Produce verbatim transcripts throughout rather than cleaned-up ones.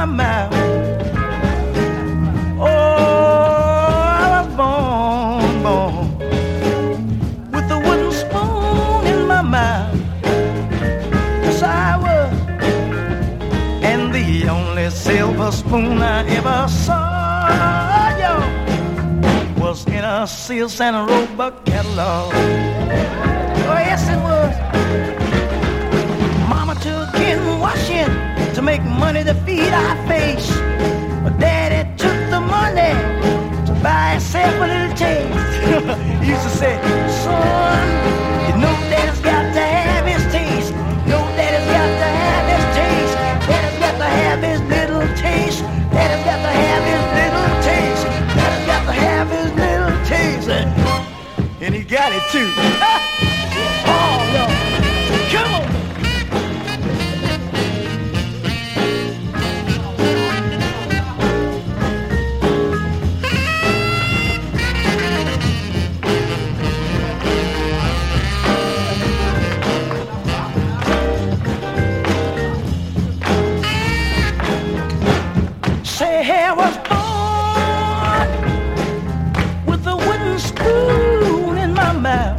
my mouth. Oh, I was born, born with a wooden spoon in my mouth. Yes, I was. And the only silver spoon I ever saw, yo, was in a Sears and Roebuck catalog. Oh, yes, it was. Mama took in washing to make money to feed our face. But Daddy took the money to buy himself a little taste. He used to say, son, you know Daddy's got to have his taste. You know Daddy's got to have his taste. Daddy's got to have his little taste. Daddy's got to have his little taste. Daddy's got to have his little taste. And he got it too. Oh, no. Come on. I was born with a wooden spoon in my mouth.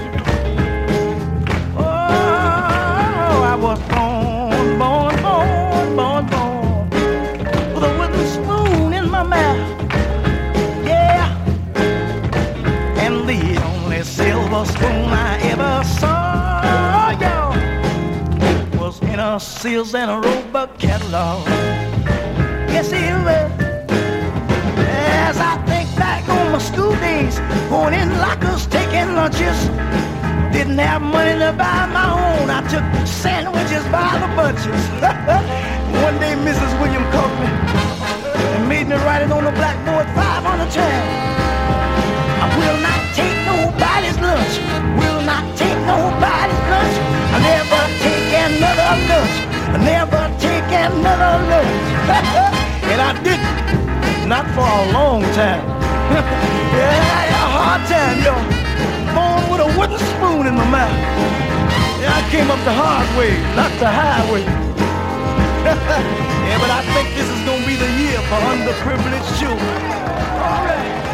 Oh, I was born, born, born, born, born with a wooden spoon in my mouth. Yeah, and the only silver spoon I ever saw, y'all, was in a Sears and a Roebuck catalog. Yes, it was. As I think back on my school days, going in lockers, taking lunches, didn't have money to buy my own. I took sandwiches by the bunches. One day, Missus Williams caught me and made me write it on the blackboard five hundred times. I will not take nobody's lunch. Will not take nobody's lunch. I never take another lunch. I never take another lunch. And I didn't. Not for a long time. Yeah, I had a hard time, yo. Born with a wooden spoon in my mouth. Yeah, I came up the hard way, not the highway. Yeah, but I think this is gonna be the year for underprivileged children. All right.